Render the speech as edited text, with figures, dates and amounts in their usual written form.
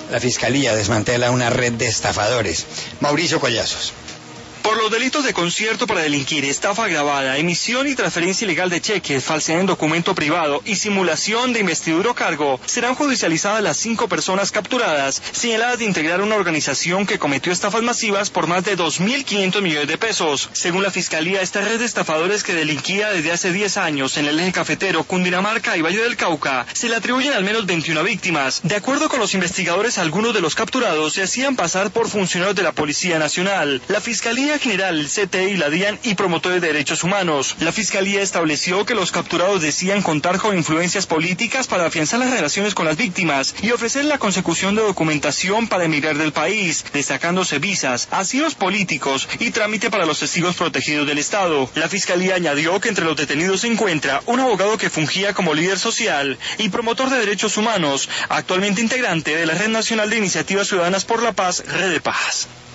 La Fiscalía desmantela una red de estafadores. Mauricio Collazos. Por los delitos de concierto para delinquir, estafa agravada, emisión y transferencia ilegal de cheques, falsedad en documento privado y simulación de investidura o cargo, serán judicializadas las 5 personas capturadas, señaladas de integrar una organización que cometió estafas masivas por más de 2.500 millones de pesos. Según la Fiscalía, esta red de estafadores que delinquía desde hace 10 años en el eje cafetero, Cundinamarca y Valle del Cauca, se le atribuyen al menos 21 víctimas. De acuerdo con los investigadores, algunos de los capturados se hacían pasar por funcionarios de la Policía Nacional, la Fiscalía General, el CTI, la DIAN y promotores de derechos humanos. La Fiscalía estableció que los capturados decían contar con influencias políticas para afianzar las relaciones con las víctimas y ofrecer la consecución de documentación para emigrar del país, destacándose visas, asilos políticos y trámite para los testigos protegidos del Estado. La Fiscalía añadió que entre los detenidos se encuentra un abogado que fungía como líder social y promotor de derechos humanos, actualmente integrante de la Red Nacional de Iniciativas Ciudadanas por la Paz, Red de Paz.